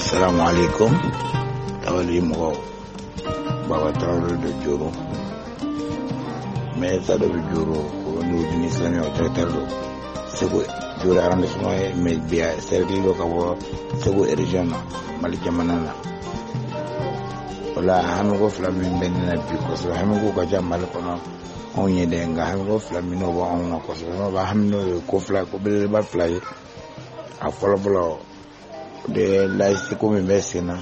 Assalamu alaikum. Tawali mo Baba Traoré de Joro. Mais ça de Joro ko no dini islami o tratado. Sego Joro arrondissement mais bien cercle lo ka wo sego region Mali jamanana. Wala hamigo flamin benna bi ko so hamigo ka jamal ko no onye de nga hamigo flamin no ba on ko so no ba hamno ko fla ko be ba fly a follow de laiste ko me mesina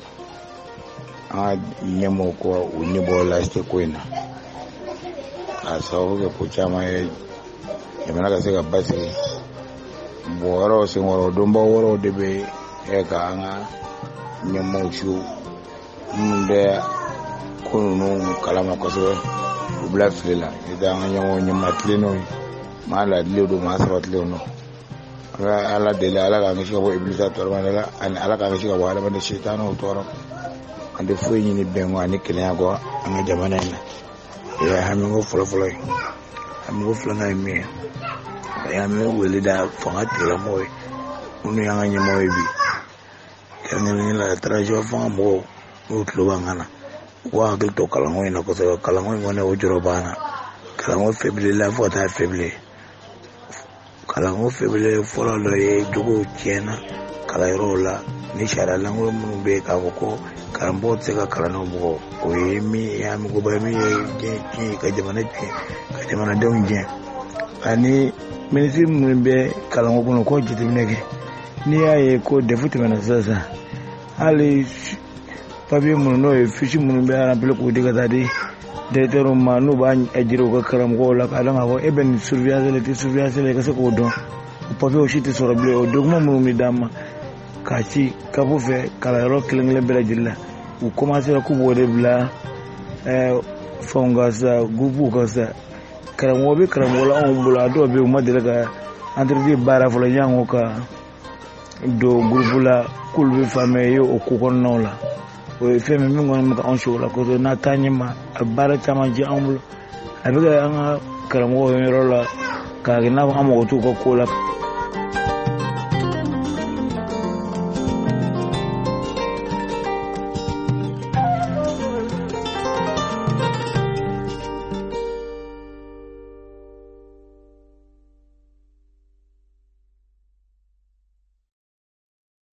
a nyemo ko unibo laiste ko ina a so ko chama e mena ka se ka basi boro se woro dombo woro de be e ka anga nyemo chu munde ko no kalama ko so bla flela ida anga nyemo tleno mala ledo ma sa tleno ala de la ala ga shi ko iblisa tormana an ala ga shi ko wala ban shaytanu toro ande fu ni bengo ani kenya go an jamana ina ya hami go folo hami go folo na mi ya me wele da fanga tira moy unu ya ngani moy bi kan ni la trajo fanga mo utlo bangana wa gil to kala ngoy na ko so kala ngoy ngone o joro bana kala ngoy febrile la fota febrile kalango febile folo lo ye dugo tiena kala rola ni shara lango mun be ka ko karambo tseka kala no bo o yemi ya mi go ba mi je ka jamana don je ani minisi mun be kalango ko jiti nege ni aye ko defuti mena sasa ali pabi mun no e fishi mun be ara pele ko diga dadi de tero manu ba ajiro ko karam ko la kala ngako eben surveillance le kase ko don papi o shiti sorable o dogma mu mi dama kachi kabu fe kala ro kilengle bela jilla u commencer ko bode bla fonga sa gubu ko sa karam wo be karam wala on bula do be ma de ga entre bara fo la yango ka do groupe la kulbe famille o ko kon nola o femme mi ngon ma on shola ko na tanyima bara chama ji amul abiga anga karamo yoro la ka gina amo ko ko la